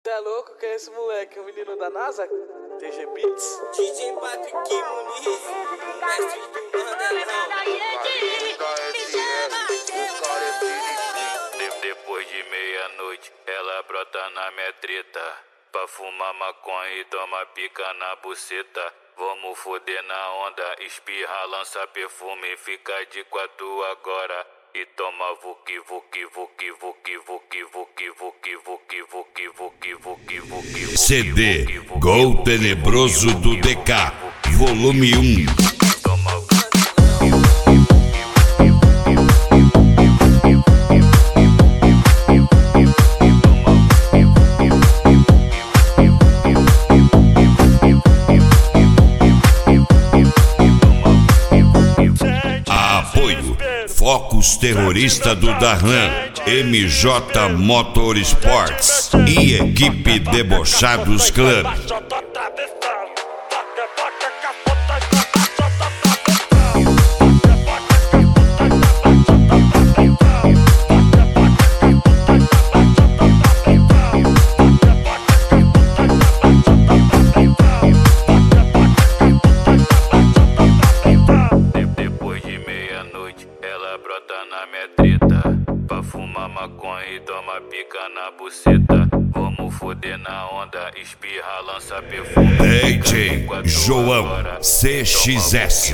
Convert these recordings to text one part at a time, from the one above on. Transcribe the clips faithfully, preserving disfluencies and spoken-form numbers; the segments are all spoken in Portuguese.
Cê é louco? Quem é esse moleque? O menino da NASA? T G Beats? D J Patrick Muniz, mestre do Mandelão. Depois de meia-noite, ela brota na minha treta. Pra fumar maconha e toma pica na buceta. Vamos foder na onda, espirra, lança perfume, fica de quatro agora. E toma vuki vuki vuki vuki vuki vuki vuki vuki vuki vuki vuki vuki. C D Gol Tenebroso do D K, volume um. Apoio Focus Terrorista do Darlan, M J Motorsports e equipe Debochados Club. Na minha treta, pra fumar maconha e toma pica na buceta. Vamos foder na onda, espirra, lança perfume. D J João C X S.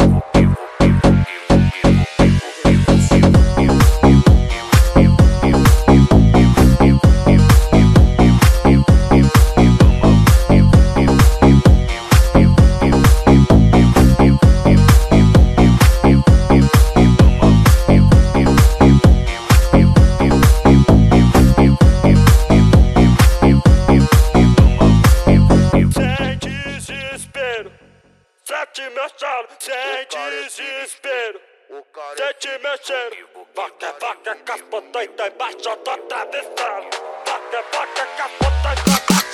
Sente mexendo, sem desespero. Sente mexendo. Vaca, vaca, capota e tá embaixo do travesseiro. Vaca, vaca, capota e tá